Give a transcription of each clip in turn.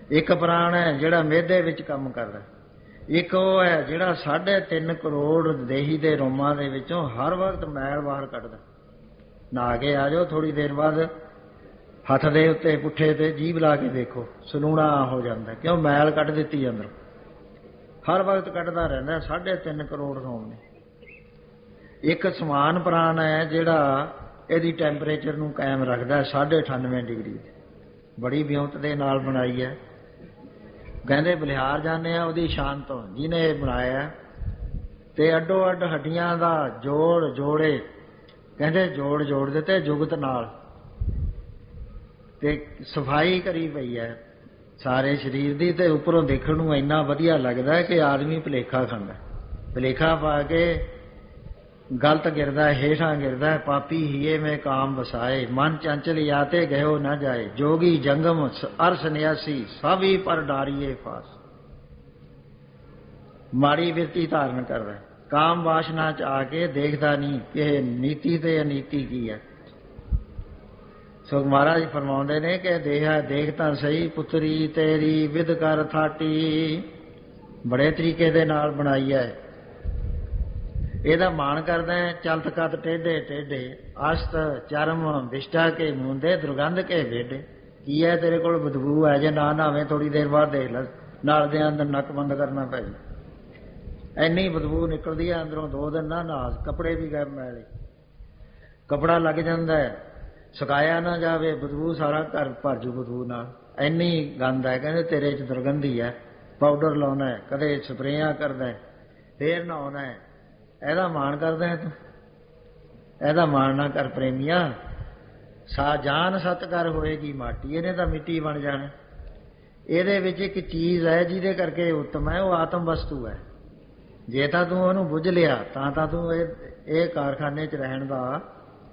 ਇੱਕ ਪ੍ਰਾਣ ਹੈ ਜਿਹੜਾ ਮਿਹਦੇ ਵਿੱਚ ਕੰਮ ਕਰਦਾ, ਇੱਕ ਉਹ ਹੈ ਜਿਹੜਾ 3.5 ਕਰੋੜ ਦੇਹੀ ਦੇ ਰੋਮਾਂ ਦੇ ਵਿੱਚੋਂ ਹਰ ਵਕਤ ਮੈਲ ਬਾਹਰ ਕੱਢਦਾ। ਨਹਾ ਕੇ ਆ ਜਾਓ, ਥੋੜ੍ਹੀ ਦੇਰ ਬਾਅਦ ਹੱਥ ਦੇ ਉੱਤੇ ਪੁੱਠੇ ਤੇ ਜੀਭ ਲਾ ਕੇ ਦੇਖੋ, ਸਲੂਣਾ ਹੋ ਜਾਂਦਾ, ਕਿਉਂ? ਮੈਲ ਕੱਢ ਦਿੱਤੀ ਅੰਦਰੋਂ, ਹਰ ਵਕਤ ਕੱਢਦਾ ਰਹਿੰਦਾ। 3.5 ਕਰੋੜ ਰੋਮ ਨੇ। ਇੱਕ ਸਮਾਨ ਪ੍ਰਾਣ ਹੈ ਜਿਹੜਾ ਇਹਦੀ ਟੈਂਪਰੇਚਰ ਨੂੰ ਕਾਇਮ ਰੱਖਦਾ 98.5 ਡਿਗਰੀ। ਬੜੀ ਵਿਉਂਤ ਦੇ ਨਾਲ ਬਣਾਈ ਹੈ। ਕਹਿੰਦੇ ਬਲਿਹਾਰ ਜਾਂਦੇ ਆ ਉਹਦੀ ਸ਼ਾਨ ਤੋਂ, ਜਿਹਨੇ ਇਹ ਬਣਾਇਆ। ਤੇ ਅੱਡੋ ਅੱਡ ਹੱਡੀਆਂ ਦਾ ਜੋੜੇ ਕਹਿੰਦੇ ਜੋੜ ਦਿੱਤੇ ਜੁਗਤ ਨਾਲ, ਤੇ ਸਫਾਈ ਕਰੀ ਪਈ ਹੈ ਸਾਰੇ ਸਰੀਰ ਦੀ। ਤੇ ਉੱਪਰੋਂ ਦੇਖਣ ਨੂੰ ਇੰਨਾ ਵਧੀਆ ਲੱਗਦਾ ਕਿ ਆਦਮੀ ਭੁਲੇਖਾ ਖਾਂਦਾ, ਭੁਲੇਖਾ ਪਾ ਕੇ ਗਲਤ ਗਿਰਦਾ, ਹੇਠਾਂ ਗਿਰਦਾ। ਪਾਪੀ ਹੀਏ ਮੈਂ ਕਾਮ ਵਸਾਏ, ਮਨ ਚੰਚਲ ਯਾਤੇ ਗਇਓ ਨਾ ਜਾਏ, ਜੋਗੀ ਜੰਗਮ ਅਰ ਸੰਨਿਆਸੀ ਸਭੀ ਪਰ ਡਾਰੀਏ ਫਾਸ। ਮਾੜੀ ਬਿਰਤੀ ਧਾਰਨ ਕਰਦਾ, ਕਾਮ ਵਾਸ਼ਨਾ ਚ ਆ ਕੇ ਦੇਖਦਾ ਨਹੀਂ ਕਿ ਨੀਤੀ ਤੇ ਅਨੀਤੀ ਕੀ ਹੈ। ਸੋ ਮਹਾਰਾਜ ਫਰਮਾਉਂਦੇ ਨੇ ਕਿ ਦੇਖ ਤਾਂ ਸਹੀ ਪੁੱਤਰੀ ਤੇਰੀ ਵਿਦ ਕਰ ਥਾਟੀ। ਬੜੇ ਤਰੀਕੇ ਦੇ ਨਾਲ ਬਣਾਈ ਹੈ। ਇਹਦਾ ਮਾਣ ਕਰਦਾ ਹੈ। ਚਲਤ ਕਤ ਟੇਢੇ ਅਸਤ ਚਰਮ ਵਿਸ਼ਟਾ ਕੇ ਮੂੰਦੇ ਦੁਰਗੰਧ ਕੇ ਵੇਡੇ। ਕੀ ਹੈ ਤੇਰੇ ਕੋਲ? ਬਦਬੂ ਹੈ, ਜੇ ਨਾ ਨਹਾਵੇਂ ਥੋੜੀ ਦੇਰ ਬਾਅਦ ਦੇਖ ਲੈ ਨਾਲ ਦੇ ਅੰਦਰ ਨੱਕ ਬੰਦ ਕਰਨਾ ਪੈ ਜਾਊ, ਇੰਨੀ ਬਦਬੂ ਨਿਕਲਦੀ ਹੈ ਅੰਦਰੋਂ। 2 ਦਿਨ ਨਾ ਨਹਾ, ਕੱਪੜੇ ਵੀ ਗਏ ਮੈਲੇ, ਕੱਪੜਾ ਲੱਗ ਜਾਂਦਾ ਹੈ, ਸੁਕਾਇਆ ਨਾ ਜਾਵੇ ਬਦਬੂ ਸਾਰਾ ਘਰ ਭਰ ਜੂ ਬਦਬੂ ਨਾਲ, ਇੰਨੀ ਗੰਦ ਹੈ। ਕਹਿੰਦੇ ਤੇਰੇ 'ਚ ਦੁਰਗੰਧੀ ਹੈ। ਪਾਊਡਰ ਲਾਉਣਾ ਹੈ, ਕਦੇ ਸਪਰੇਆਂ ਕਰਦਾ, ਫੇਰ ਨਹਾਉਣਾ ਹੈ। ਇਹਦਾ ਮਾਣ ਕਰਦਾ ਹੈ ਤੂੰ? ਇਹਦਾ ਮਾਣ ਨਾ ਕਰ ਪ੍ਰੇਮੀਆ। ਜਾਨ ਸਤ ਕਰ ਹੋਏਗੀ ਮਾਟੀ, ਇਹਨੇ ਤਾਂ ਮਿੱਟੀ ਬਣ ਜਾਣਾ। ਇਹਦੇ ਵਿੱਚ ਇੱਕ ਚੀਜ਼ ਹੈ ਜਿਹਦੇ ਕਰਕੇ ਉੱਤਮ ਹੈ, ਉਹ ਆਤਮ ਵਸਤੂ ਹੈ। ਜੇ ਤਾਂ ਤੂੰ ਉਹਨੂੰ ਬੁੱਝ ਲਿਆ ਤਾਂ ਤੂੰ ਇਹ ਕਾਰਖਾਨੇ 'ਚ ਰਹਿਣ ਦਾ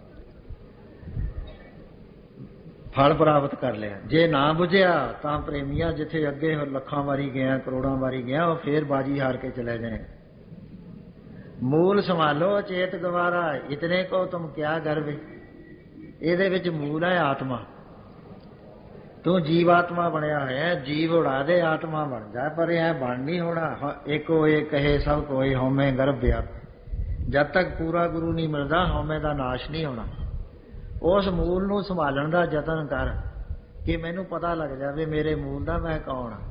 ਫਲ ਪ੍ਰਾਪਤ ਕਰ ਲਿਆ। ਜੇ ਨਾ ਬੁਝਿਆ ਤਾਂ ਪ੍ਰੇਮੀਆ ਜਿੱਥੇ ਅੱਗੇ ਲੱਖਾਂ ਵਾਰੀ ਗਿਆ, ਕਰੋੜਾਂ ਵਾਰੀ ਗਿਆ, ਉਹ ਫੇਰ ਬਾਜੀ ਹਾਰ ਕੇ ਚਲੇ ਜਾਏ। ਮੂਲ ਸੰਭਾਲੋ ਚੇਤ ਗਵਾਰਾ, ਇਤਨੇ ਕੋ ਤੁਮ ਕਿਆ ਗਰਵੇ। ਇਹਦੇ ਵਿੱਚ ਮੂਲ ਹੈ ਆਤਮਾ। ਤੂੰ ਜੀਵਾਤਮਾ ਬਣਿਆ ਹੋਇਆ, ਜੀਵ ਉਡਾ ਦੇ ਆਤਮਾ ਬਣ ਜਾ। ਪਰ ਇਹ ਬਣ ਨਹੀਂ ਹੋਣਾ। ਏਕੋ ਏਕ ਕਹੇ ਸਭ ਕੋਏ, ਹਉਮੈ ਗਰਭ ਵਿਆਪੀ। ਜਦ ਤੱਕ ਪੂਰਾ ਗੁਰੂ ਨਹੀਂ ਮਿਲਦਾ ਹਉਮੈ ਦਾ ਨਾਸ਼ ਨਹੀਂ ਹੋਣਾ। ਉਸ ਮੂਲ ਨੂੰ ਸੰਭਾਲਣ ਦਾ ਯਤਨ ਕਰ ਕਿ ਮੈਨੂੰ ਪਤਾ ਲੱਗ ਜਾਵੇ ਮੇਰੇ ਮੂਲ ਦਾ ਮੈਂ ਕੌਣ ਹਾਂ।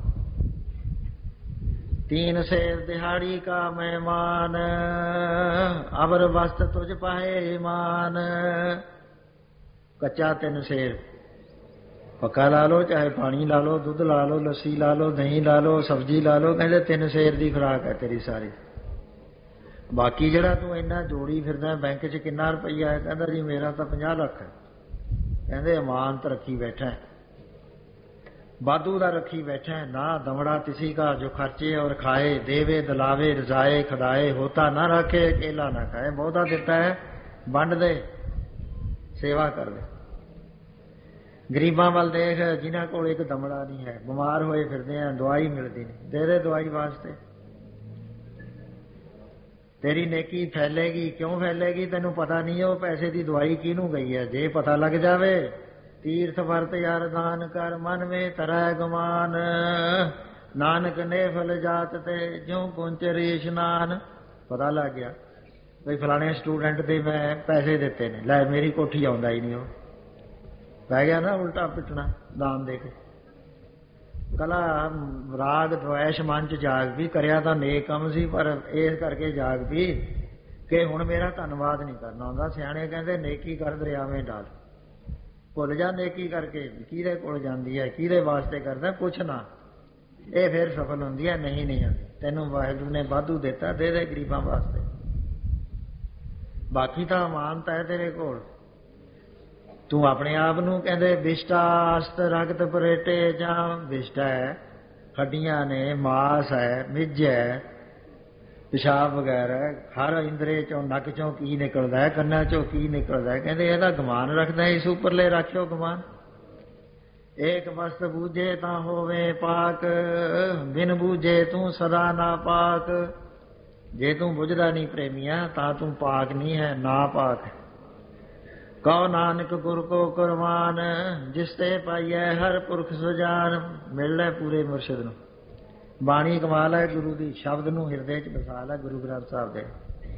3 ਸੇਰ ਦਿਹਾੜੀ ਕਾ ਮਹਿਮਾਨ, ਅਬਰ ਵਸਤ ਤੁਝ ਪਾਏ ਮਾਨ। ਕੱਚਾ 3 ਸੇਰ, ਪੱਕਾ ਲਾ ਲਓ, ਚਾਹੇ ਪਾਣੀ ਲਾ ਲਓ, ਦੁੱਧ ਲਾ ਲਓ, ਲੱਸੀ ਲਾ ਲਓ, ਦਹੀਂ ਲਾ ਲਓ, ਸਬਜ਼ੀ ਲਾ ਲਓ। ਕਹਿੰਦੇ 3 ਸੇਰ ਦੀ ਖੁਰਾਕ ਹੈ ਤੇਰੀ ਸਾਰੀ। ਬਾਕੀ ਜਿਹੜਾ ਤੂੰ ਇੰਨਾ ਜੋੜੀ ਫਿਰਦਾ ਬੈਂਕ 'ਚ ਕਿੰਨਾ ਰੁਪਈਆ ਹੈ? ਕਹਿੰਦਾ ਜੀ ਮੇਰਾ ਤਾਂ 50 ਲੱਖ ਹੈ। ਕਹਿੰਦੇ ਅਮਾਨਤ ਰੱਖੀ ਬੈਠਾ, ਵਾਧੂ ਦਾ ਰੱਖੀ ਬੈਠਾ। ਨਾ ਦਮੜਾ ਕਿसी का जो खर्चे और खाए, देवे दिलावे रजाए खदाए, होता ना रखे अकेला ना खाए। ਬਹੁਤਾ ਦਿੱਤਾ ਹੈ, ਵੰਡ ਦੇ, ਸੇਵਾ ਕਰ ਦੇ। ਗਰੀਬਾਂ ਵੱਲ ਦੇਖ ਜਿਨ੍ਹਾਂ ਕੋਲ ਇੱਕ ਦਮੜਾ ਨਹੀਂ ਹੈ, ਬਿਮਾਰ ਹੋਏ ਫਿਰਦੇ ਆ, ਦਵਾਈ ਮਿਲਦੀ ਨਹੀਂ, ਦੇ ਦੇ ਦਵਾਈ ਵਾਸਤੇ। ਤੇਰੀ ਨੇਕੀ ਫੈਲੇਗੀ। ਕਿਉਂ ਫੈਲੇਗੀ? ਤੈਨੂੰ ਪਤਾ ਨਹੀਂ ਉਹ ਪੈਸੇ ਦੀ ਦਵਾਈ ਕਿਹਨੂੰ ਗਈ ਹੈ। ਜੇ ਪਤਾ ਲੱਗ ਜਾਵੇ, ਤੀਰਥ ਵਰਤ ਯਾਰ ਦਾਨ ਕਰ, ਮਨ ਮੇ ਤਰੈ ਗੁਮਾਨ। ਨਾਨਕ ਨੇ ਫਲ ਜਾਤ ਤੇ ਜਿਉ ਪੁੰਚਰੇ ਇਸ਼ਨਾਨ। ਪਤਾ ਲੱਗ ਗਿਆ ਬਈ ਫਲਾਣੇ ਸਟੂਡੈਂਟ ਦੇ ਮੈਂ ਪੈਸੇ ਦਿੱਤੇ ਨੇ, ਲੈ ਮੇਰੀ ਕੋਠੀ ਆਉਂਦਾ ਹੀ ਨਹੀਂ। ਉਹ ਪੈ ਗਿਆ ਨਾ ਉਲਟਾ ਪਿੱਟਣਾ ਦਾਨ ਦੇ ਕੇ। ਕਲਾ ਰਾਗ ਦਵੈਸ਼ ਮਨ 'ਚ ਜਾਗ ਵੀ, ਕਰਿਆ ਤਾਂ ਨੇਕ ਕੰਮ ਸੀ, ਪਰ ਇਸ ਕਰਕੇ ਜਾਗ ਵੀ ਕਿ ਹੁਣ ਮੇਰਾ ਧੰਨਵਾਦ ਨਹੀਂ ਕਰਨਾ ਆਉਂਦਾ। ਸਿਆਣੇ ਕਹਿੰਦੇ ਨੇਕੀ ਕਰ ਦਰਿਆਵੇਂ ਡਾਲ। ਭੁੱਲ ਜਾ ਨੇਕੀ ਕਰਕੇ ਕਿਹਦੇ ਕੋਲ ਜਾਂਦੀ ਹੈ, ਕਿਹਦੇ ਵਾਸਤੇ ਕਰਦਾ, ਪੁੱਛ ਨਾ। ਇਹ ਫਿਰ ਸਫਲ ਹੁੰਦੀ ਹੈ। ਨਹੀਂ ਆਉਂਦੀ। ਤੈਨੂੰ ਵਾਹਿਗੁਰੂ ਨੇ ਵਾਧੂ ਦਿੱਤਾ, ਦੇ ਦੇ ਗਰੀਬਾਂ ਵਾਸਤੇ। ਬਾਕੀ ਤਾਂ ਅਮਾਨਤ ਹੈ ਤੇਰੇ ਕੋਲ। ਤੂੰ ਆਪਣੇ ਆਪ ਨੂੰ ਕਹਿੰਦੇ ਵਿਸ਼ਟਾ ਅਸਤ ਰਗਤ ਪਰੇਟੇ, ਜਾਂ ਵਿਸ਼ਟਾ ਹੈ ਹੱਡੀਆਂ ਨੇ, ਮਾਸ ਹੈ, ਮਿੱਝ ਹੈ, ਪਿਸ਼ਾਬ ਵਗੈਰਾ। ਹਰ ਇੰਦਰੇ ਚੋਂ, ਨੱਕ ਚੋਂ ਕੀ ਨਿਕਲਦਾ ਹੈ, ਕੰਨਾਂ ਚੋਂ ਕੀ ਨਿਕਲਦਾ ਹੈ। ਕਹਿੰਦੇ ਇਹਦਾ ਗੁਮਾਨ ਰੱਖਦਾ, ਇਸ ਉੱਪਰਲੇ ਰੱਖਿਓ ਗੁਮਾਨ। ਏਕ ਵਸਤ ਬੂਝੇ ਤਾਂ ਹੋਵੇ ਪਾਕ, ਬਿਨ ਬੂਝੇ ਤੂੰ ਸਦਾ ਨਾ ਪਾਕ। ਜੇ ਤੂੰ ਬੁਝਦਾ ਨਹੀਂ ਪ੍ਰੇਮੀਆ ਤਾਂ ਤੂੰ ਪਾਕ ਨਹੀਂ ਹੈ, ਨਾ ਪਾਕ। ਕਉ ਨਾਨਕ ਗੁਰ ਕੋ ਕੁਰਬਾਨ, ਜਿਸ ਤੇ ਪਾਈਐ ਹਰ ਪੁਰਖ ਸੁਜਾਨ। ਮਿਲ ਲੈ ਪੂਰੇ ਮੁਰਸ਼ਿਦ ਨੂੰ। ਬਾਣੀ ਕਮਾਲ ਹੈ ਗੁਰੂ ਦੀ, ਸ਼ਬਦ ਨੂੰ ਹਿਰਦੇ 'ਚ ਵਸਾ ਲੈ ਗੁਰੂ ਗ੍ਰੰਥ ਸਾਹਿਬ ਦੇ।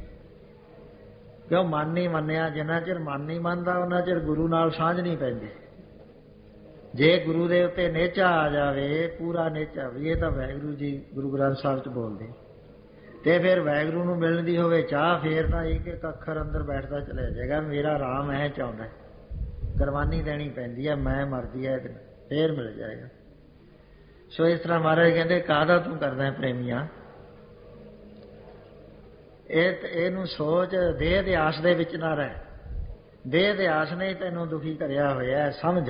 ਕਿਉਂ ਮਨ ਨਹੀਂ ਮੰਨਿਆ, ਜਿੰਨਾ ਚਿਰ ਮਨ ਨਹੀਂ ਮੰਨਦਾ ਉਹਨਾਂ ਚਿਰ ਗੁਰੂ ਨਾਲ ਸਾਂਝ ਨਹੀਂ ਪੈਂਦੀ। ਜੇ ਗੁਰੂ ਦੇ ਉੱਤੇ ਨੇਚਾ ਆ ਜਾਵੇ, ਪੂਰਾ ਨੇਚਾ ਵੀ ਇਹ ਤਾਂ ਵਾਹਿਗੁਰੂ ਜੀ ਗੁਰੂ ਗ੍ਰੰਥ ਸਾਹਿਬ 'ਚ ਬੋਲਦੇ, ਤੇ ਫਿਰ ਵਾਹਿਗੁਰੂ ਨੂੰ ਮਿਲਣ ਦੀ ਹੋਵੇ ਚਾਹ, ਫੇਰ ਤਾਂ ਇੱਕ ਇੱਕ ਅੱਖਰ ਅੰਦਰ ਬੈਠਦਾ ਚਲਿਆ ਜਾਏਗਾ। ਮੇਰਾ ਰਾਮ ਐ ਚਾਹੁੰਦਾ, ਕੁਰਬਾਨੀ ਦੇਣੀ ਪੈਂਦੀ ਹੈ, ਮੈਂ ਮਰਦੀ ਹੈ, ਫੇਰ ਮਿਲ ਜਾਏਗਾ। ਸੋ ਇਸ ਤਰ੍ਹਾਂ ਮਹਾਰਾਜ ਕਹਿੰਦੇ ਕਾਹਦਾ ਤੂੰ ਕਰਦਾ ਪ੍ਰੇਮੀਆਂ, ਇਹਨੂੰ ਸੋਚ, ਦੇਹ ਦੇ ਆਸ ਦੇ ਵਿੱਚ ਨਾ ਰਹਿ। ਦੇਹ ਦੇ ਆਸ ਨੇ ਤੈਨੂੰ ਦੁਖੀ ਕਰਿਆ ਹੋਇਆ, ਸਮਝ।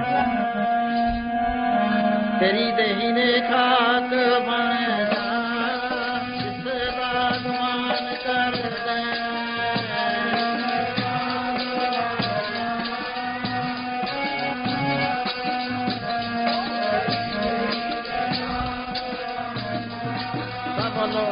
ਤੇਰੀ ਦੇਹੀ ਨੇ ਖਾਕ ਬਣ ਜਾ, ਜਿਸ ਬਾਗਵਾਨ ਕਰਦਾ। ਬੋਲੋ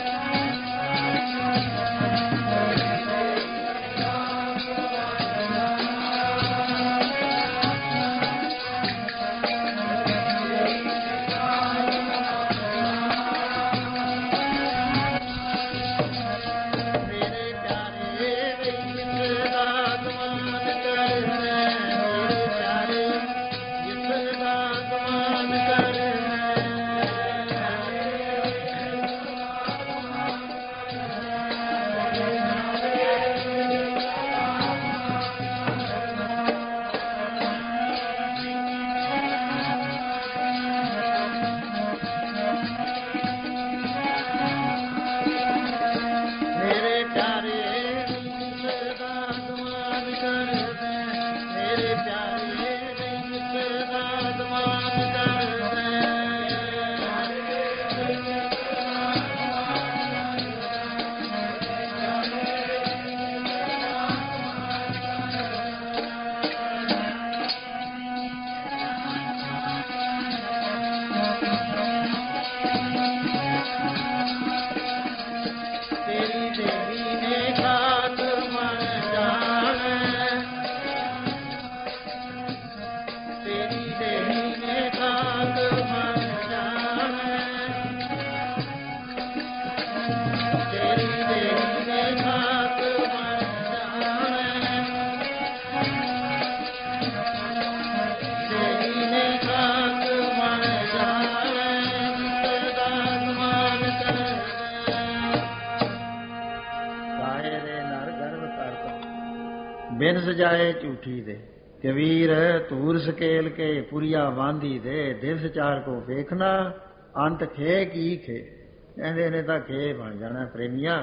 ਬਿਨ ਸਜਾਏ ਝੂਠੀ ਦੇ, ਕਬੀਰ ਧੂਰ ਸਕੇਲ ਕੇ ਪੁਰੀਆ ਵਾਂਦੀ ਦੇ। ਦਿਵਸ ਚਾਰ ਕੋ ਵੇਖਣਾ, ਅੰਤ ਖੇ ਕੀ ਖੇ। ਕਹਿੰਦੇ ਨੇ ਤਾਂ ਖੇ ਬਣ ਜਾਣਾ ਪ੍ਰੇਮੀਆਂ,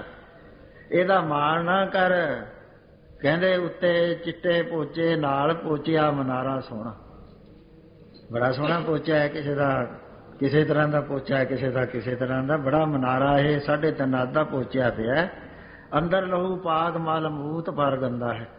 ਇਹਦਾ ਮਾਣ ਨਾ ਕਰ। ਕਹਿੰਦੇ ਉੱਤੇ ਚਿੱਟੇ ਪੋਚੇ ਨਾਲ ਪੋਚਿਆ ਮਨਾਰਾ ਸੋਹਣਾ, ਬੜਾ ਸੋਹਣਾ ਪੋਚਾ ਹੈ, ਕਿਸੇ ਦਾ ਕਿਸੇ ਤਰ੍ਹਾਂ ਦਾ ਪੋਚਾ ਹੈ, ਕਿਸੇ ਦਾ ਕਿਸੇ ਤਰ੍ਹਾਂ ਦਾ। ਬੜਾ ਮਨਾਰਾ ਇਹ 3.5 ਹੱਥ ਦਾ ਪੋਚਿਆ ਪਿਆ, ਅੰਦਰ ਲਹੂ ਪਾਗ ਮਲ ਮੂਤ ਪਰ ਗੰਦਾ ਹੈ।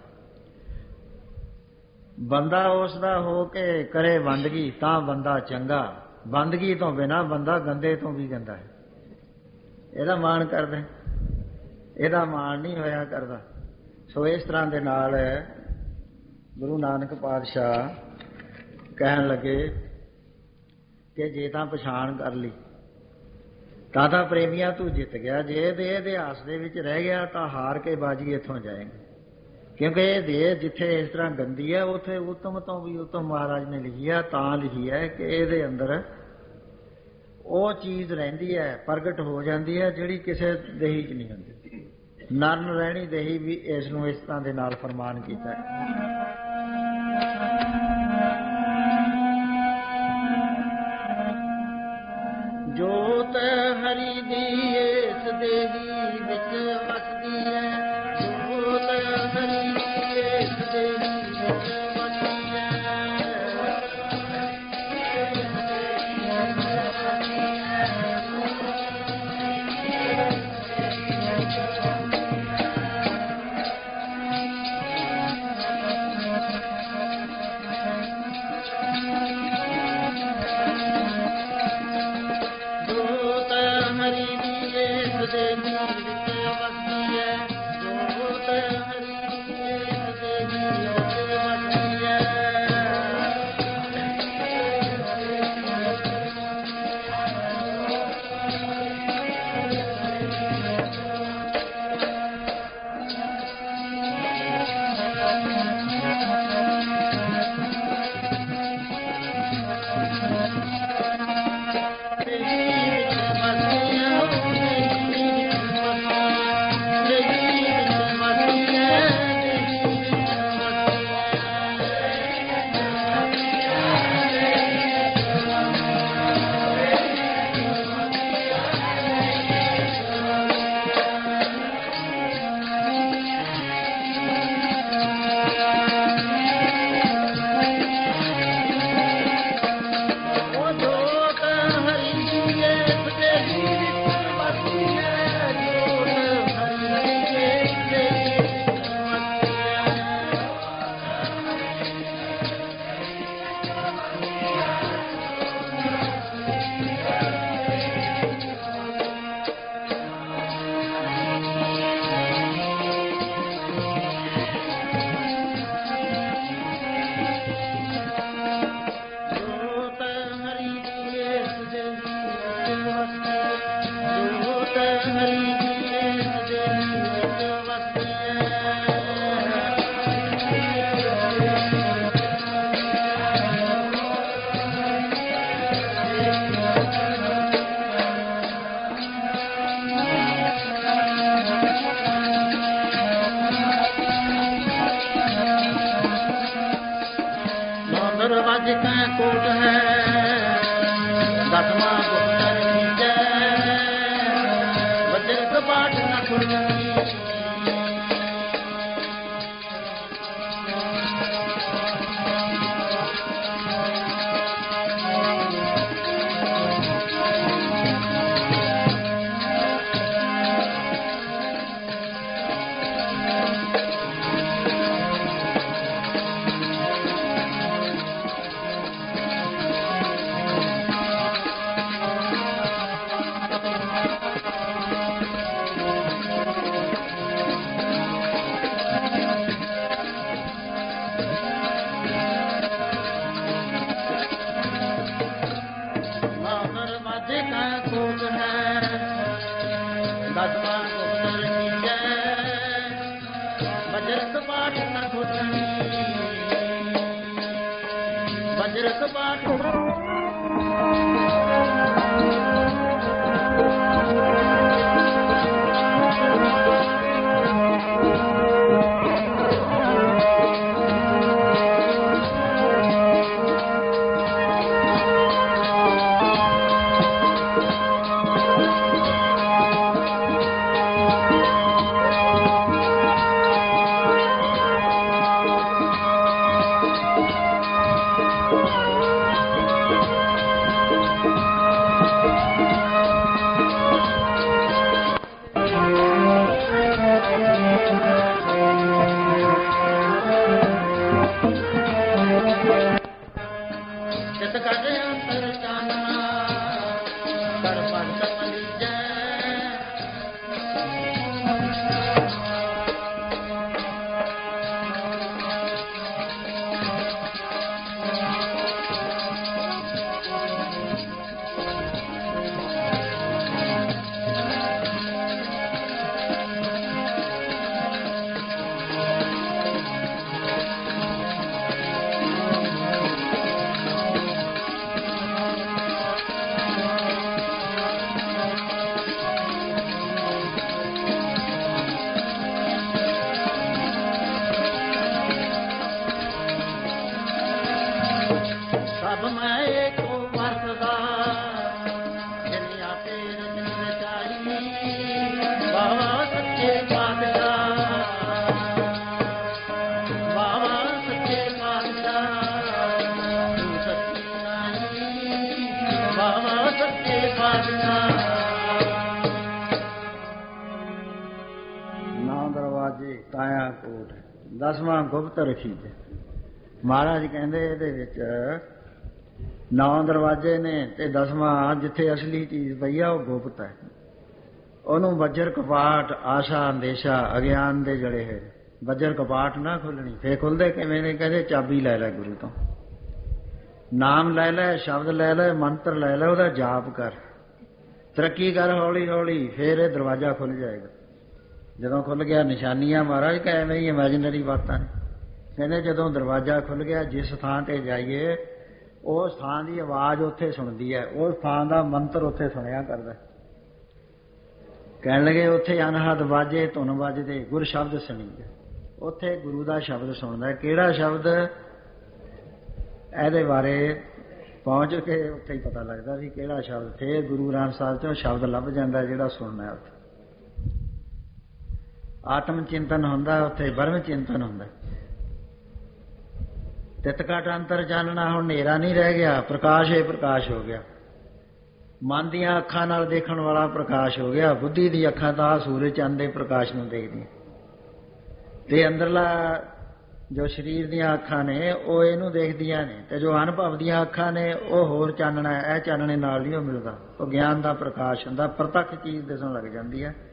ਬੰਦਾ ਉਸ ਦਾ ਹੋ ਕੇ ਕਰੇ ਬੰਦਗੀ ਤਾਂ ਬੰਦਾ ਚੰਗਾ, ਬੰਦਗੀ ਤੋਂ ਬਿਨਾਂ ਬੰਦਾ ਗੰਦੇ ਤੋਂ ਵੀ ਗੰਦਾ ਹੈ। ਇਹਦਾ ਮਾਣ ਕਰਦੇ, ਇਹਦਾ ਮਾਣ ਨਹੀਂ ਹੋਇਆ ਕਰਦਾ। ਸੋ ਇਸ ਤਰ੍ਹਾਂ ਦੇ ਨਾਲ ਗੁਰੂ ਨਾਨਕ ਪਾਤਸ਼ਾਹ ਕਹਿਣ ਲੱਗੇ ਕਿ ਜੇ ਤਾਂ ਪਛਾਣ ਕਰ ਲਈ ਤਾਂ ਪ੍ਰੇਮੀਆਂ ਤੂੰ ਜਿੱਤ ਗਿਆ, ਜੇ ਇਹਦੇ ਇਤਿਹਾਸ ਦੇ ਵਿੱਚ ਰਹਿ ਗਿਆ ਤਾਂ ਹਾਰ ਕੇ ਬਾਜੀ ਇੱਥੋਂ ਜਾਏਗਾ। ਕਿਉਂਕਿ ਇਹ ਦੇਹ ਜਿੱਥੇ ਇਸ ਤਰ੍ਹਾਂ ਗੰਦੀ ਹੈ, ਉੱਥੇ ਉੱਤਮ ਤੋਂ ਵੀ ਉੱਤਮ ਮਹਾਰਾਜ ਨੇ ਲਿਖੀ ਹੈ। ਤਾਂ ਲਿਖੀ ਹੈ ਕਿ ਇਹਦੇ ਅੰਦਰ ਉਹ ਚੀਜ਼ ਰਹਿੰਦੀ ਹੈ, ਪ੍ਰਗਟ ਹੋ ਜਾਂਦੀ ਹੈ, ਜਿਹੜੀ ਕਿਸੇ ਦੇਹੀ 'ਚ ਨਹੀਂ ਹੁੰਦੀ। ਨਰਨ ਰਹਿਣੀ ਦੇਹੀ ਵੀ ਇਸ ਨੂੰ ਇਸ ਤਰ੍ਹਾਂ ਦੇ ਨਾਲ ਫਰਮਾਨ ਕੀਤਾ ਹੈ। ਜੋਤ ਹਰੀ ਦੀ ਇਸ ਦੇਹੀ ਵਿੱਚ ਵਸਦੀ ਹੈ, ਜੋਤ ਹਰੀ ਦੀ ਇਸ ਦੇਹੀ ਵਿੱਚ ਵਸਦੀ ਹੈ। ਜੋਤ ਹਰੀ ਦੀ ਇਸ ਦੇਹੀ ਵਿੱਚ ਵਸਦੀ ਕੋਟ ਹੈ ਦਸਵਾਂ ਗੁਪਤ ਰਖੀਜੈ ਵਜਰ ਕਪਾਟ ਨ ਖੋਲਣੀ ਵਜਰ ਕਪਾਟ ਦਸਵਾਂ ਗੁਪਤ ਰਖੀਜੈ। ਮਹਾਰਾਜ ਕਹਿੰਦੇ ਇਹਦੇ ਵਿੱਚ 9 ਦਰਵਾਜ਼ੇ ਨੇ ਤੇ 10ਵਾਂ ਜਿੱਥੇ ਅਸਲੀ ਚੀਜ਼ ਪਈ ਆ ਉਹ ਗੁਪਤ ਹੈ। ਉਹਨੂੰ ਵਜਰ ਕਪਾਟ ਆਸ਼ਾ ਅੰਦੇਸ਼ਾ ਅਗਿਆਨ ਦੇ ਜੜੇ ਹੈ। ਵਜਰ ਕਪਾਟ ਨਾ ਖੁੱਲਣੀ। ਫੇਰ ਖੁੱਲਦੇ ਕਿਵੇਂ ਨੇ? ਕਹਿੰਦੇ ਚਾਬੀ ਲੈ ਲੈ ਗੁਰੂ ਤੋਂ, ਨਾਮ ਲੈ ਲੈ, ਸ਼ਬਦ ਲੈ ਲੈ, ਮੰਤਰ ਲੈ ਲੈ, ਉਹਦਾ ਜਾਪ ਕਰ, ਤਰੱਕੀ ਕਰ ਹੌਲੀ ਹੌਲੀ, ਫੇਰ ਇਹ ਦਰਵਾਜ਼ਾ ਖੁੱਲ ਜਾਏਗਾ। ਜਦੋਂ ਖੁੱਲ ਗਿਆ ਨਿਸ਼ਾਨੀਆਂ ਮਹਾਰਾਜ ਕਹਿੰਦੇ ਹੀ ਇਮੈਜਨਰੀ ਬਾਤਾਂ ਨੇ। ਕਹਿੰਦੇ ਜਦੋਂ ਦਰਵਾਜ਼ਾ ਖੁੱਲ ਗਿਆ ਜਿਸ ਥਾਂ ਤੇ ਜਾਈਏ ਉਸ ਥਾਂ ਦੀ ਆਵਾਜ਼ ਉੱਥੇ ਸੁਣਦੀ ਹੈ, ਉਸ ਥਾਂ ਦਾ ਮੰਤਰ ਉੱਥੇ ਸੁਣਿਆ ਕਰਦਾ। ਕਹਿਣ ਲੱਗੇ ਉੱਥੇ ਅਨਹਦ ਵਾਜੇ ਧੁਨ ਵੱਜਦੇ ਗੁਰ ਸ਼ਬਦ ਸੁਣੀਏ। ਉੱਥੇ ਗੁਰੂ ਦਾ ਸ਼ਬਦ ਸੁਣਦਾ। ਕਿਹੜਾ ਸ਼ਬਦ? ਇਹਦੇ ਬਾਰੇ ਪਹੁੰਚ ਕੇ ਉੱਥੇ ਹੀ ਪਤਾ ਲੱਗਦਾ ਵੀ ਕਿਹੜਾ ਸ਼ਬਦ। ਫੇਰ ਗੁਰੂ ਗ੍ਰੰਥ ਸਾਹਿਬ ਚੋਂ ਸ਼ਬਦ ਲੱਭ ਜਾਂਦਾ ਜਿਹੜਾ ਸੁਣਨਾ। ਉੱਥੇ ਆਤਮ ਚਿੰਤਨ ਹੁੰਦਾ, ਉੱਥੇ ਬ੍ਰਹਮ ਚਿੰਤਨ ਹੁੰਦਾ। ਤਿਤ ਘਟ ਅੰਤਰ ਜਾਣਨਾ। ਹੁਣ ਹਨੇਰਾ ਨਹੀਂ ਰਹਿ ਗਿਆ, ਪ੍ਰਕਾਸ਼ ਹੀ ਪ੍ਰਕਾਸ਼ ਹੋ ਗਿਆ। ਮਨ ਦੀਆਂ ਅੱਖਾਂ ਨਾਲ ਦੇਖਣ ਵਾਲਾ ਪ੍ਰਕਾਸ਼ ਹੋ ਗਿਆ। ਬੁੱਧੀ ਦੀ ਅੱਖਾਂ ਤਾਂ ਸੂਰਜ ਚੰਦ ਦੇ ਪ੍ਰਕਾਸ਼ ਨੂੰ ਦੇਖਦੀਆਂ ਤੇ ਅੰਦਰਲਾ ਜੋ ਸਰੀਰ ਦੀਆਂ ਅੱਖਾਂ ਨੇ ਉਹ ਇਹਨੂੰ ਦੇਖਦੀਆਂ ਨੇ, ਤੇ ਜੋ ਅਨੁਭਵ ਦੀਆਂ ਅੱਖਾਂ ਨੇ ਉਹ ਹੋਰ ਚਾਨਣਾ। ਇਹ ਚਾਨਣੇ ਨਾਲ ਨਹੀਂ ਉਹ ਮਿਲਦਾ, ਉਹ ਗਿਆਨ ਦਾ ਪ੍ਰਕਾਸ਼ ਹੁੰਦਾ। ਪ੍ਰਤੱਖ ਚੀਜ਼ ਦਿਸਣ ਲੱਗ ਜਾਂਦੀ ਹੈ।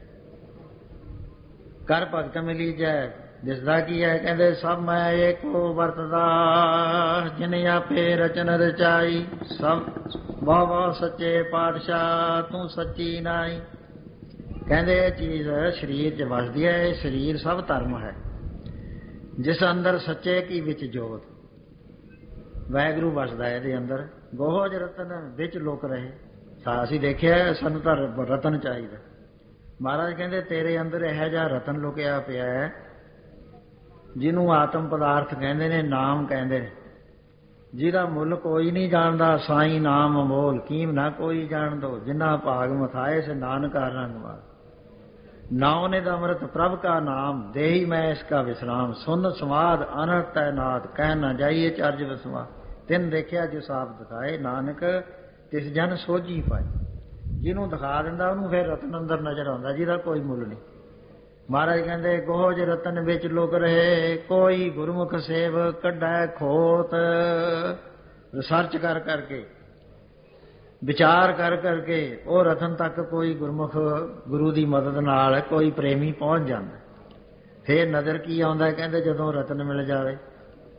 ਕਰ ਭਗਤ ਮਿਲੀ ਜੈ। ਦਿਸਦਾ ਕੀ ਹੈ? ਕਹਿੰਦੇ ਸਭ ਮੈਂ ਏਕੋ ਵਰਤਦਾ ਜਿਨ ਆਪੇ ਰਚਨ ਰਚਾਈ। ਸਭ ਵਾਹ ਵਾਹ ਸੱਚੇ ਪਾਤਸ਼ਾਹ ਤੂੰ ਸੱਚੀ ਨਾਈ। ਕਹਿੰਦੇ ਇਹ ਚੀਜ਼ ਸਰੀਰ 'ਚ ਵਸਦੀ ਹੈ। ਇਹ ਸਰੀਰ ਸਭ ਧਰਮ ਹੈ ਜਿਸ ਅੰਦਰ ਸੱਚੇ ਕੀ ਵਿੱਚ ਜੋਤ। ਵਾਹਿਗੁਰੂ ਵਸਦਾ ਇਹਦੇ ਅੰਦਰ। ਗੋਹਜ ਰਤਨ ਵਿੱਚ ਲੁਕ ਰਹੇ। ਅਸੀਂ ਦੇਖਿਆ ਸਾਨੂੰ ਤਾਂ ਰਤਨ ਚਾਹੀਦਾ। ਮਹਾਰਾਜ ਕਹਿੰਦੇ ਤੇਰੇ ਅੰਦਰ ਇਹੋ ਜਿਹਾ ਰਤਨ ਲੁਕਿਆ ਪਿਆ ਹੈ ਜਿਹਨੂੰ ਆਤਮ ਪਦਾਰਥ ਕਹਿੰਦੇ ਨੇ, ਨਾਮ ਕਹਿੰਦੇ ਨੇ, ਜਿਹਦਾ ਮੁੱਲ ਕੋਈ ਨਹੀਂ ਜਾਣਦਾ। ਸਾਈ ਨਾਮ ਅਮੋਲ ਕੀਮ ਨਾ ਕੋਈ ਜਾਣ ਦੋ। ਜਿੰਨਾ ਭਾਗ ਮਥਾਏ ਸੇ ਨਾਨਕਾ ਰੰਗਵਾ। ਨਾਉ ਨੇ ਦਾ ਅੰਮ੍ਰਿਤ ਪ੍ਰਭ ਕਾ ਨਾਮ ਦੇਹੀ ਮੈਂ ਇਸਕਾ ਵਿਸਰਾਮ। ਸੁਨ ਸਮਾਦ ਅਨਹਦ ਤੈਨਾਤ ਕਹਿ ਨਾ ਜਾਈਏ ਚਰਜ ਵਿਸਵਾ। ਤਿੰਨ ਦੇਖਿਆ ਜਿਸ ਆਪ ਦਿਖਾਏ ਨਾਨਕ ਤਿਸ ਜਨ ਸੋਝੀ ਪਾਏ। ਜਿਹਨੂੰ ਦਿਖਾ ਦਿੰਦਾ ਉਹਨੂੰ ਫਿਰ ਰਤਨ ਅੰਦਰ ਨਜ਼ਰ ਆਉਂਦਾ ਜਿਹਦਾ ਕੋਈ ਮੁੱਲ ਨਹੀਂ। ਮਹਾਰਾਜ ਕਹਿੰਦੇ ਗੋਹਜ ਰਤਨ ਵਿੱਚ ਲੁਕ ਰਹੇ ਕੋਈ ਗੁਰਮੁਖ ਸੇਵ ਕੱਢੈ ਖੋਤ। ਰਿਸਰਚ ਕਰ ਕਰਕੇ ਵਿਚਾਰ ਕਰ ਕਰਕੇ ਉਹ ਰਤਨ ਤੱਕ ਕੋਈ ਗੁਰਮੁਖ ਗੁਰੂ ਦੀ ਮਦਦ ਨਾਲ ਕੋਈ ਪ੍ਰੇਮੀ ਪਹੁੰਚ ਜਾਂਦਾ। ਫੇਰ ਨਜ਼ਰ ਕੀ ਆਉਂਦਾ? ਕਹਿੰਦੇ ਜਦੋਂ ਰਤਨ ਮਿਲ ਜਾਵੇ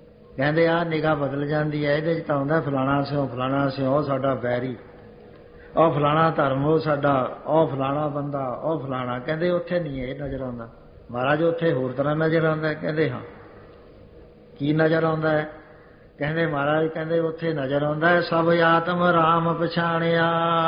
ਕਹਿੰਦੇ ਆਹ ਨਿਗਾਹ ਬਦਲ ਜਾਂਦੀ ਹੈ। ਇਹਦੇ 'ਚ ਤਾਂ ਆਉਂਦਾ ਫਲਾਣਾ ਸਿਓ ਫਲਾਣਾ ਸਿਓ ਸਾਡਾ ਬੈਰੀ। ਉਹ ਫਲਾਣਾ ਧਰਮ, ਉਹ ਸਾਡਾ, ਉਹ ਫਲਾਣਾ ਬੰਦਾ, ਉਹ ਫਲਾਣਾ। ਕਹਿੰਦੇ ਉੱਥੇ ਨਹੀਂ ਇਹ ਨਜ਼ਰ ਆਉਂਦਾ। ਮਹਾਰਾਜ ਉੱਥੇ ਹੋਰ ਤਰ੍ਹਾਂ ਨਜ਼ਰ ਆਉਂਦਾ। ਕਹਿੰਦੇ ਹਾਂ। ਕੀ ਨਜ਼ਰ ਆਉਂਦਾ ਹੈ? ਕਹਿੰਦੇ ਮਹਾਰਾਜ ਕਹਿੰਦੇ ਉੱਥੇ ਨਜ਼ਰ ਆਉਂਦਾ ਹੈ ਸਭ ਆਤਮ ਰਾਮ ਪਛਾਣਿਆ,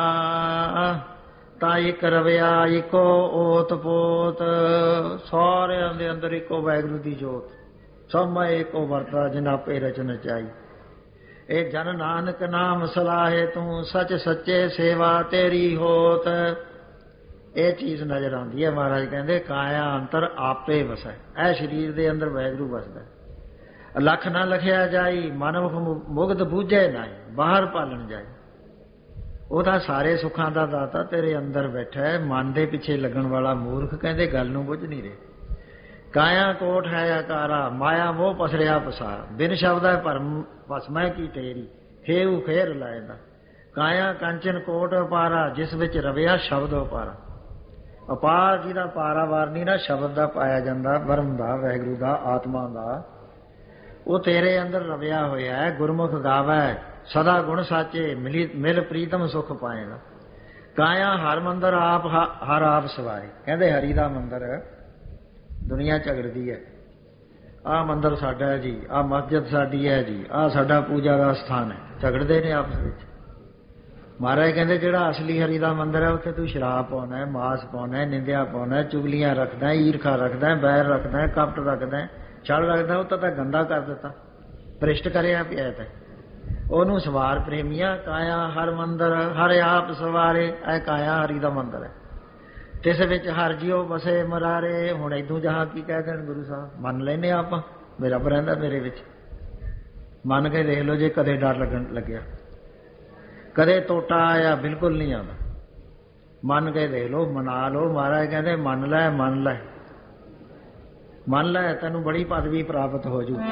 ਤਾਂ ਇੱਕ ਰਵਿਆ ਇੱਕੋ ਓਤ ਪੋਤ। ਸਾਰਿਆਂ ਦੇ ਅੰਦਰ ਇੱਕੋ ਵਾਹਿਗੁਰੂ ਦੀ ਜੋਤ, ਸਭ ਮੈਂ ਇੱਕੋ ਵਰਤਾ ਜਿਨ ਆਪੇ ਰਚਨ ਚਾਈ। ਇਹ ਜਨ ਨਾਨਕ ਨਾਮ ਸਲਾਹੇ ਤੂੰ, ਸੱਚ ਸੱਚੇ ਸੇਵਾ ਤੇਰੀ ਹੋਤ। ਇਹ ਚੀਜ਼ ਨਜ਼ਰ ਆਉਂਦੀ ਹੈ। ਮਹਾਰਾਜ ਕਹਿੰਦੇ ਕਾਇਆ ਅੰਤਰ ਆਪੇ ਵਸੈ। ਇਹ ਸਰੀਰ ਦੇ ਅੰਦਰ ਵਾਹਿਗੁਰੂ ਵਸਦਾ। ਲੱਖ ਨਾ ਲਖਿਆ ਜਾਈ, ਮਨੁਖ ਮੁਗਧ ਬੂਝੇ ਨਾਈ, ਬਾਹਰ ਪਾਲਣ ਜਾਏ। ਉਹਦਾ ਸਾਰੇ ਸੁੱਖਾਂ ਦਾ ਦਾਤਾ ਤੇਰੇ ਅੰਦਰ ਬੈਠਾ ਹੈ। ਮਨ ਦੇ ਪਿੱਛੇ ਲੱਗਣ ਵਾਲਾ ਮੂਰਖ ਕਹਿੰਦੇ ਗੱਲ ਨੂੰ ਬੁੱਝ ਨਹੀਂ ਰਹੇ। ਕਾਇਆ ਕੋਟ ਹੈ ਆਕਾਰਾ, ਮਾਇਆ ਮੋਹ ਪਸਰਿਆ ਪਸਾਰ। ਬਿਨ ਸ਼ਬਦਾ ਭਰਮ ਭਸਮੈ ਕੀ ਤੇਰੀ, ਖੇਉ ਖੇਰ ਲਾਇਦਾ। ਕਾਇਆ ਕੰਚਨ ਕੋਟ ਅਪਾਰਾ, ਜਿਸ ਵਿੱਚ ਰਵਿਆ ਸ਼ਬਦ ਅਪਾਰਾ। ਅਪਾਰ ਜਿਹਦਾ ਪਾਰਾਵਾਰ ਨਹੀਂ ਨਾ ਸ਼ਬਦ ਦਾ ਪਾਇਆ ਜਾਂਦਾ, ਬ੍ਰਹਮ ਦਾ, ਵਾਹਿਗੁਰੂ ਦਾ, ਆਤਮਾ ਦਾ, ਉਹ ਤੇਰੇ ਅੰਦਰ ਰਵਿਆ ਹੋਇਆ ਹੈ। ਗੁਰਮੁਖ ਗਾਵੈ ਸਦਾ ਗੁਣ ਸਾਚੇ, ਮਿਲ ਪ੍ਰੀਤਮ ਸੁਖ ਪਾਏਗਾ। ਕਾਇਆ ਹਰ ਮੰਦਰ ਆਪ ਹਰ ਆਪ ਸਵਾਏ। ਕਹਿੰਦੇ ਹਰੀ ਦਾ ਮੰਦਰ, ਦੁਨੀਆ ਝਗੜਦੀ ਹੈ, ਆਹ ਮੰਦਰ ਸਾਡਾ ਹੈ ਜੀ, ਆਹ ਮਸਜਿਦ ਸਾਡੀ ਹੈ ਜੀ, ਆਹ ਸਾਡਾ ਪੂਜਾ ਦਾ ਸਥਾਨ ਹੈ। ਝਗੜਦੇ ਨੇ ਆਪਸ ਵਿੱਚ। ਮਹਾਰਾਜ ਕਹਿੰਦੇ ਜਿਹੜਾ ਅਸਲੀ ਹਰੀ ਦਾ ਮੰਦਰ ਹੈ ਉੱਥੇ ਤੂੰ ਸ਼ਰਾਬ ਪਾਉਣਾ ਹੈ, ਮਾਸ ਪਾਉਣਾ ਹੈ, ਨਿੰਦਿਆ ਪਾਉਣਾ ਹੈ, ਚੁਗਲੀਆਂ ਰੱਖਦਾ, ਈਰਖਾ ਰੱਖਦਾ, ਬੈਰ ਰੱਖਦਾ, ਕਪਟ ਰੱਖਦਾ, ਛਲ ਰੱਖਦਾ। ਉਹ ਤਾਂ ਗੰਦਾ ਕਰ ਦਿੱਤਾ, ਭ੍ਰਿਸ਼ਟ ਕਰਿਆ ਪਿਆ ਤਾਂ ਉਹਨੂੰ। ਸਵਾਰ ਪ੍ਰੇਮੀਆਂ ਕਾਇਆ ਹਰ ਮੰਦਰ ਹਰ ਆਪ ਸਵਾਰੇ। ਇਹ ਕਾਇਆ ਹਰੀ ਦਾ ਮੰਦਰ ਹੈ, ਤਿਸ ਵਿੱਚ ਹਰ ਜਿਉ ਵਸੇ ਮਰਾਰੇ। ਹੁਣ ਇਦੋਂ ਜਹਾਂ ਕੀ ਕਹਿ ਦੇਣ ਗੁਰੂ ਸਾਹਿਬ। ਮੰਨ ਲੈਂਦੇ ਆਪਾਂ ਵੀ ਰੱਬ ਰਹਿੰਦਾ ਮੇਰੇ ਵਿੱਚ। ਮੰਨ ਕੇ ਦੇਖ ਲਓ ਜੇ ਕਦੇ ਡਰ ਲੱਗਿਆ, ਕਦੇ ਟੋਟਾ ਆਇਆ, ਬਿਲਕੁਲ ਨਹੀਂ ਆਉਂਦਾ। ਮੰਨ ਕੇ ਦੇਖ ਲਓ, ਮਨਾ ਲਓ। ਮਹਾਰਾਜ ਕਹਿੰਦੇ ਮੰਨ ਲੈ, ਮੰਨ ਲੈ, ਮੰਨ ਲੈ, ਤੈਨੂੰ ਬੜੀ ਪਦਵੀ ਪ੍ਰਾਪਤ ਹੋ ਜੂ।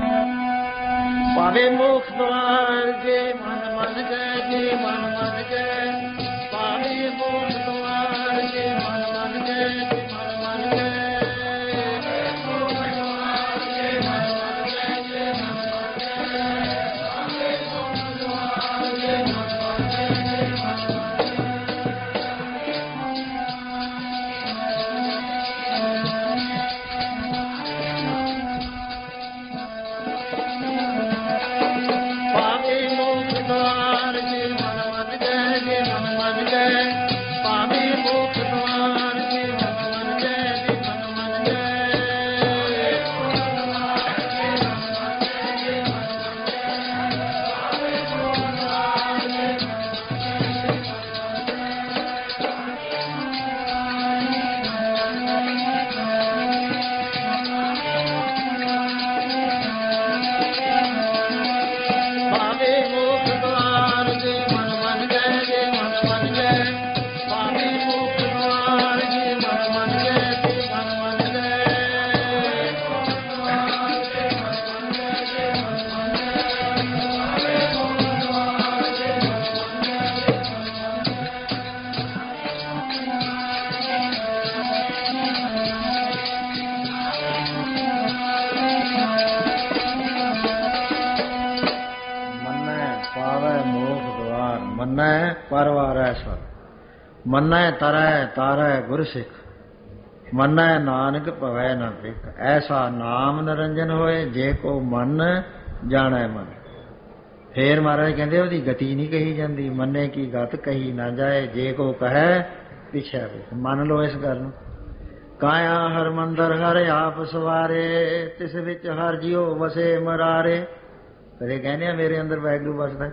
ਪਾਵੇ ਮੋਖ ਦੁਆਰ ਜੇ ਮਨ ਮੰਨ ਗਏ, ਜੇ ਮਨ ਮੰਨ ਗਏ। ਪਾਵੇ ਮੋਖ ਦੁਆਰ ਜੇ ਮਨ ਮੰਨ ਗਏ, ਜੇ ਮਨ ਮੰਨ ਗਏ। ਮੰਨੈ ਪਰਵਾਰੈ ਸਰ, ਮੰਨੈ ਤਰੈ ਤਾਰੈ ਗੁਰ ਸਿੱਖ। ਮੰਨੈ ਨਾਨਕ ਭਵੈ ਨ ਭਿਖ। ਐਸਾ ਨਾਮ ਨਿਰੰਜਨ ਹੋਏ, ਜੇ ਕੋ ਮਨ ਜਾਣੈ ਮਨ। ਫੇਰ ਮਹਾਰਾਜ ਕਹਿੰਦੇ ਉਹਦੀ ਗਤੀ ਨਹੀਂ ਕਹੀ ਜਾਂਦੀ। ਮੰਨੇ ਕੀ ਗਤ ਕਹੀ ਨਾ ਜਾਏ, ਜੇ ਕੋ ਕਹੈ ਪਿਛੈ ਵੇਖ। ਮੰਨ ਲਓ ਇਸ ਗੱਲ ਨੂੰ। ਕਾਇਆ ਹਰ ਮੰਦਰ ਹਰ ਆਪ ਸਵਾਰੇ, ਤਿਸ ਵਿੱਚ ਹਰ ਜਿਉ ਵਸੇ ਮਰਾਰੇ। ਕਦੇ ਕਹਿੰਦੇ ਆ ਮੇਰੇ ਅੰਦਰ ਵਾਹਿਗੁਰੂ ਵਸਦਾ,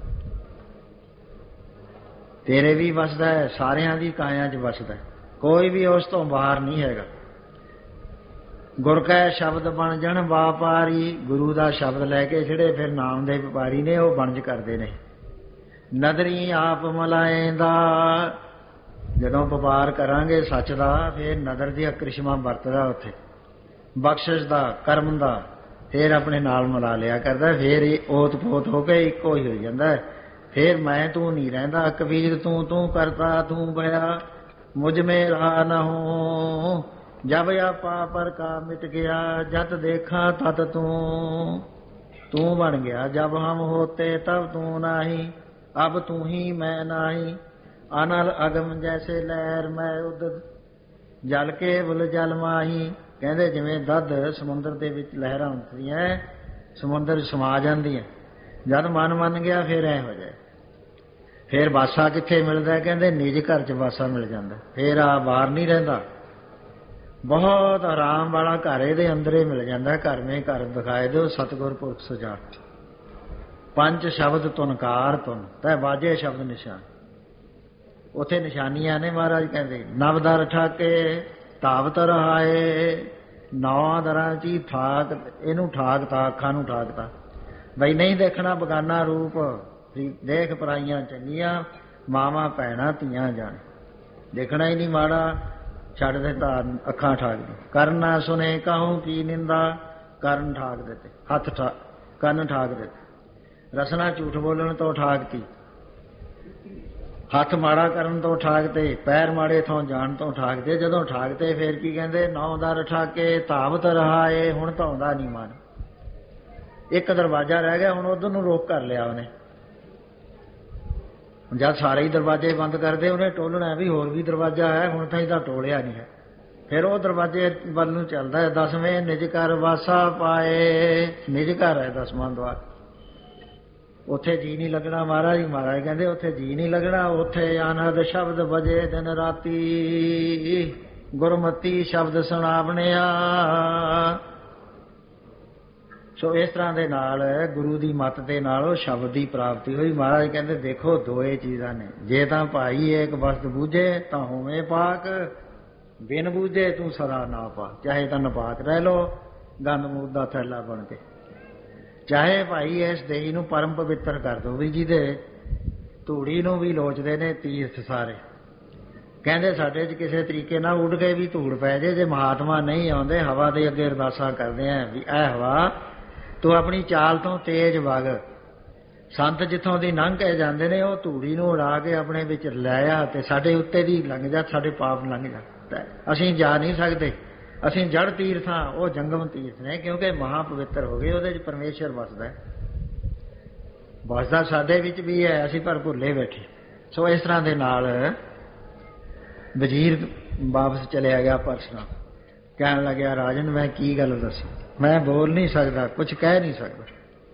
ਤੇਰੇ ਵੀ ਵਸਦਾ ਹੈ, ਸਾਰਿਆਂ ਦੀ ਕਾਇਆ 'ਚ ਵਸਦਾ। ਕੋਈ ਵੀ ਉਸ ਤੋਂ ਬਾਹਰ ਨਹੀਂ ਹੈਗਾ। ਗੁਰ ਕੈ ਸ਼ਬਦ ਬਣ ਜਣ ਵਾਪਾਰੀ। ਗੁਰੂ ਦਾ ਸ਼ਬਦ ਲੈ ਕੇ ਜਿਹੜੇ ਫਿਰ ਨਾਮ ਦੇ ਵਪਾਰੀ ਨੇ, ਉਹ ਵਣਜ ਕਰਦੇ ਨੇ। ਨਦਰੀ ਆਪ ਮਲਾਏਂਦਾ। ਜਦੋਂ ਵਪਾਰ ਕਰਾਂਗੇ ਸੱਚ ਦਾ, ਫਿਰ ਨਦਰ ਦੀਆਂ ਕ੍ਰਿਸ਼ਮਾ ਵਰਤਦਾ ਉੱਥੇ, ਬਖਸ਼ਿਸ਼ ਦਾ, ਕਰਮ ਦਾ, ਫਿਰ ਆਪਣੇ ਨਾਲ ਮਿਲਾ ਲਿਆ ਕਰਦਾ। ਫਿਰ ਇਹ ਓਤ ਪੋਤ ਹੋ ਕੇ ਇੱਕੋ ਹੀ ਹੋ ਜਾਂਦਾ। ਫਿਰ ਮੈਂ ਤੂੰ ਨਹੀਂ ਰਹਿੰਦਾ। ਕਬੀਰ ਤੂੰ ਤੂੰ ਕਰਤਾ ਤੂੰ ਬਿਆ, ਮੁਝ ਮੇ ਰਹਾ ਨ ਹੋ। ਜਬ ਆਪਾ ਪਰ ਕਾ ਮਿਟ ਗਿਆ, ਜਤ ਦੇਖਾ ਤਤ ਤੂੰ। ਤੂੰ ਬਣ ਗਿਆ। ਜਬ ਹਮ ਹੋਤੇ ਤਬ ਤੂੰ ਨਹੀਂ, ਅਬ ਤੂੰ ਹੀ ਮੈਂ ਨਾਹੀ, ਅਨਲ ਅਗਮ ਜੈਸੇ ਲਹਿਰ ਮੈਂ ਉਦਤ, ਜਲ ਕੇ ਬੁਲ ਜਲ ਮਾਹੀ। ਕਹਿੰਦੇ ਜਿਵੇਂ ਦੁੱਧ ਸਮੁੰਦਰ ਦੇ ਵਿੱਚ ਲਹਿਰਾਂ ਹੁੰਦੀਆਂ, ਸਮੁੰਦਰ ਸਮਾ ਜਾਂਦੀਆਂ, ਜਦ ਮਨ ਮੰਨ ਗਿਆ ਫਿਰ ਐ ਹੋ ਜਾਏ। ਫਿਰ ਵਾਸਾ ਕਿੱਥੇ ਮਿਲਦਾ? ਕਹਿੰਦੇ ਨਿਜ ਘਰ 'ਚ ਵਾਸਾ ਮਿਲ ਜਾਂਦਾ, ਫਿਰ ਆ ਬਾਹਰ ਨਹੀਂ ਰਹਿੰਦਾ। ਬਹੁਤ ਆਰਾਮ ਵਾਲਾ ਘਰ ਇਹਦੇ ਅੰਦਰ ਹੀ ਮਿਲ ਜਾਂਦਾ। ਘਰ ਮੇਂ ਘਰ ਦਿਖਾਏ ਦਿਓ ਸਤਿਗੁਰ ਪੁਰਖ ਸੁਜਾ, ਪੰਜ ਸ਼ਬਦ ਤੁਨਕਾਰ ਤੁਨ ਤੈ ਬਾਜੇ ਸ਼ਬਦ ਨਿਸ਼ਾਨ। ਉੱਥੇ ਨਿਸ਼ਾਨੀਆਂ ਨੇ। ਮਹਾਰਾਜ ਕਹਿੰਦੇ ਨਵਦਰ ਠਾਕੇ ਧਾਵਤ ਰਹਾਏ, ਨੌ ਦਰਾਂ 'ਚ ਹੀ ਠਾਕ, ਇਹਨੂੰ ਠਾਕਤਾ, ਅੱਖਾਂ ਨੂੰ ਠਾਕਤਾ ਬਈ ਨਹੀਂ ਦੇਖਣਾ ਬਗਾਨਾ ਰੂਪ, ਦੇਖ ਪਰਾਈਆਂ ਚੰਗੀਆਂ, ਮਾਵਾਂ ਭੈਣਾਂ ਧੀਆਂ ਜਾਣ, ਦੇਖਣਾ ਹੀ ਨਹੀਂ ਮਾੜਾ, ਛੱਡ ਦੇ ਧਾਰ ਅੱਖਾਂ ਠਾਕ ਦੀ। ਕਰਨ ਨਾ ਸੁਣੇ ਕਹੂੰ ਕੀ ਨਿੰਦਾ, ਕਰਨ ਠਾਕ ਦਿੱਤੇ, ਹੱਥ ਕੰਨ ਠਾਕ ਦਿੱਤੇ। ਰਸਨਾ ਝੂਠ ਬੋਲਣ ਤੋਂ ਠਾਕਤੀ, ਹੱਥ ਮਾੜਾ ਕਰਨ ਤੋਂ ਠਾਕਤੇ, ਪੈਰ ਮਾੜੇ ਥੋਂ ਜਾਣ ਤੋਂ ਠਾਕਤੇ। ਜਦੋਂ ਠਾਕਤੇ ਫਿਰ ਕੀ ਕਹਿੰਦੇ? ਨੌ ਦਰ ਠਾਕੇ ਧਾਵਤ ਰਹਾਏ। ਹੁਣ ਧਾਉਂਦਾ ਨਹੀਂ ਮਨ, ਇੱਕ ਦਰਵਾਜ਼ਾ ਰਹਿ ਗਿਆ, ਹੁਣ ਉਧਰ ਨੂੰ ਰੋਕ ਕਰ ਲਿਆ ਉਹਨੇ। ਜਦ ਸਾਰੇ ਹੀ ਦਰਵਾਜ਼ੇ ਬੰਦ ਕਰਦੇ ਉਹਨੇ ਟੋਲਣਾ ਵੀ ਹੋਰ ਵੀ ਦਰਵਾਜ਼ਾ ਹੈ, ਹੁਣ ਤਾਂ ਇਹਦਾ ਟੋਲਿਆ ਨਹੀਂ ਹੈ। ਫਿਰ ਉਹ ਦਰਵਾਜ਼ੇ ਵੱਲ ਨੂੰ ਚੱਲਦਾ ਹੈ। 10ਵੇਂ ਨਿਜ ਘਰ ਵਾਸਾ ਪਾਏ, ਨਿਜ ਘਰ ਹੈ 10ਵਾਂ ਦੁਆਰ। ਉੱਥੇ ਜੀ ਨਹੀਂ ਲੱਗਣਾ। ਮਹਾਰਾਜ ਕਹਿੰਦੇ ਉੱਥੇ ਜੀ ਨਹੀਂ ਲੱਗਣਾ, ਉੱਥੇ ਅਨਹਦ ਸ਼ਬਦ ਵਜੇ ਦਿਨ ਰਾਤੀ, ਗੁਰਮਤੀ ਸ਼ਬਦ ਸੁਣਾਵਣਿਆ। ਸੋ ਇਸ ਤਰ੍ਹਾਂ ਦੇ ਨਾਲ ਗੁਰੂ ਦੀ ਮੱਤ ਦੇ ਨਾਲ ਉਹ ਸ਼ਬਦ ਦੀ ਪ੍ਰਾਪਤੀ ਹੋਈ। ਮਹਾਰਾਜ ਕਹਿੰਦੇ ਦੇਖੋ ਦੋਏ ਚੀਜ਼ਾਂ ਨੇ, ਜੇ ਤਾਂ ਭਾਈ ਏਕ ਵਸਤ ਬੂਝੇ ਤਾਂ ਹੋਵੇਂ ਪਾਕ, ਬਿਨ ਬੂਝੇ ਤੂੰ ਸਦਾ ਨਾ ਪਾ। ਚਾਹੇ ਤਾਂ ਨਪਾਕ ਰਹਿ ਲੋ ਗੰਦ ਮੂਤ ਦਾ ਥੈਲਾ ਬਣ ਕੇ, ਚਾਹੇ ਭਾਈ ਇਸ ਦੇਹੀ ਨੂੰ ਪਰਮ ਪਵਿੱਤਰ ਕਰ ਦੋ। ਵੀ ਜਿਹਦੇ ਧੂੜੀ ਨੂੰ ਵੀ ਲੋਚਦੇ ਨੇ ਤੀਰਥ ਸਾਰੇ। ਕਹਿੰਦੇ ਸਾਡੇ 'ਚ ਕਿਸੇ ਤਰੀਕੇ ਨਾਲ ਉੱਡ ਕੇ ਵੀ ਧੂੜ ਪੈ ਜੇ ਮਹਾਤਮਾ ਨਹੀਂ ਆਉਂਦੇ, ਹਵਾ ਦੇ ਅੱਗੇ ਅਰਦਾਸਾਂ ਕਰਦੇ ਆ ਵੀ ਇਹ ਹਵਾ ਤੂੰ ਆਪਣੀ ਚਾਲ ਤੋਂ ਤੇਜ਼ ਵਗ। ਸੰਤ ਜਿੱਥੋਂ ਦੀ ਲੰਘ ਕੇ ਜਾਂਦੇ ਨੇ ਉਹ ਧੂੜੀ ਨੂੰ ਉਡਾ ਕੇ ਆਪਣੇ ਵਿੱਚ ਲੈ ਆ ਤੇ ਸਾਡੇ ਉੱਤੇ ਦੀ ਲੰਘ ਜਾ, ਸਾਡੇ ਪਾਪ ਲੰਘ ਜਾ। ਅਸੀਂ ਜਾ ਨਹੀਂ ਸਕਦੇ, ਅਸੀਂ ਜੜ ਤੀਰਥ ਹਾਂ, ਉਹ ਜੰਗਮ ਤੀਰਥ ਨੇ, ਕਿਉਂਕਿ ਮਹਾ ਪਵਿੱਤਰ ਹੋ ਗਏ, ਉਹਦੇ 'ਚ ਪਰਮੇਸ਼ਰ ਵਸਦਾ। ਵਸਦਾ ਸਾਡੇ ਵਿੱਚ ਵੀ ਹੈ, ਅਸੀਂ ਪਰ ਭੁੱਲੇ ਬੈਠੇ। ਸੋ ਇਸ ਤਰ੍ਹਾਂ ਦੇ ਨਾਲ ਵਜ਼ੀਰ ਵਾਪਸ ਚਲਿਆ ਗਿਆ ਪਰਸੋਂ। ਕਹਿਣ ਲੱਗਿਆ ਰਾਜਨ ਮੈਂ ਕੀ ਗੱਲ ਦੱਸੀ, ਮੈਂ ਬੋਲ ਨਹੀਂ ਸਕਦਾ, ਕੁਝ ਕਹਿ ਨਹੀਂ ਸਕਦਾ।